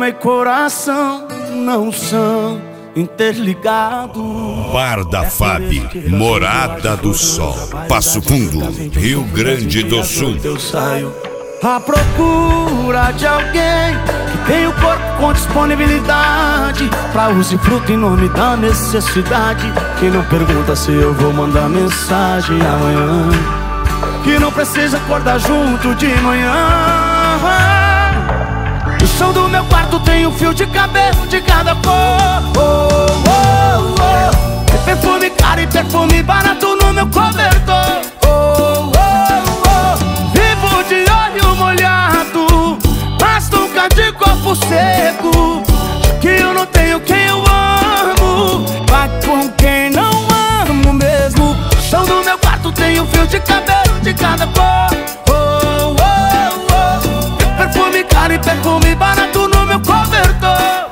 Cama e coração não são interligados. Bar da Fabi, Morada do Sol, Passo Fundo, Rio Grande do Sul. Eu saio à procura de alguém que tem o corpo com disponibilidade pra usufruto em nome da necessidade. Que não pergunta se eu vou mandar mensagem amanhã, que não precisa acordar junto de manhã. No chão do meu quarto tem um fio de cabelo de cada cor. Tem perfume caro e perfume barato no meu cobertor. Vivo de olho molhado, mas nunca de corpo seco. Já que eu não tenho quem eu amo, vai com quem não amo mesmo. No chão do meu quarto tem um fio de cabelo de cada cor. Perfume caro e perfume barato no meu cobertor.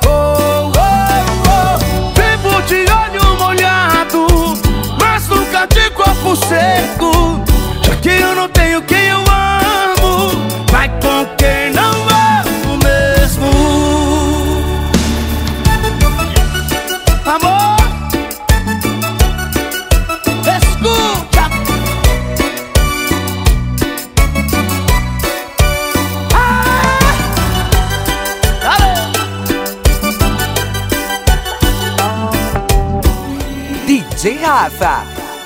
Vivo de olho molhado, mas nunca de corpo seco. Já que eu não tenho quem eu amo, vai com quem não amo mesmo. Amor, escuta. DJ Rafa.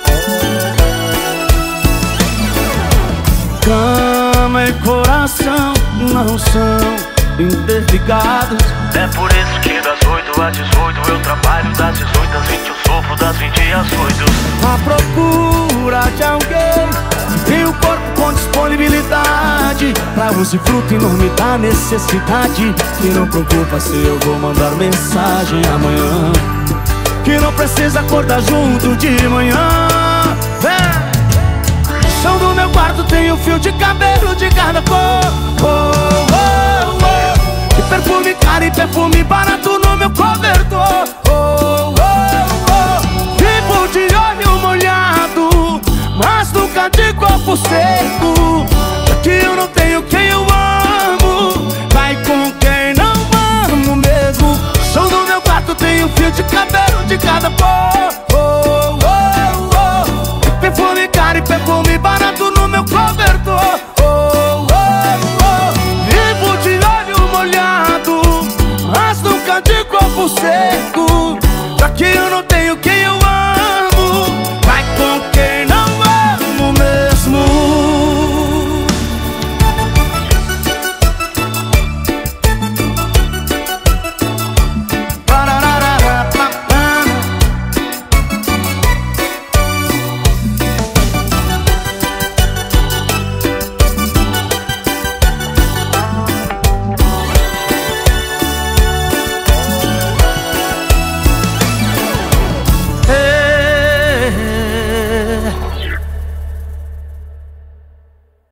Cama e coração não são interligados. É por isso que das 8 às 18 eu trabalho, das 18 às 20 eu sofro, das 20 às 8. À procura de alguém que tem o corpo com disponibilidade pra usufruto em nome da necessidade. Que não preocupa se eu vou mandar mensagem amanhã, que não precisa acordar junto de manhã. No chão do meu quarto tem um fio de cabelo de cada cor. E perfume caro e perfume barato no meu cobertor. Vivo de olho molhado, mas nunca de corpo seco. Já que eu não tenho quem eu amo, vai com quem não amo mesmo. No chão do meu quarto tem um fio de cabelo de cada cor. Perfume caro e perfume barato no meu cobertor. Vivo de olho molhado, mas nunca de corpo seco. Já que eu não tenho quem eu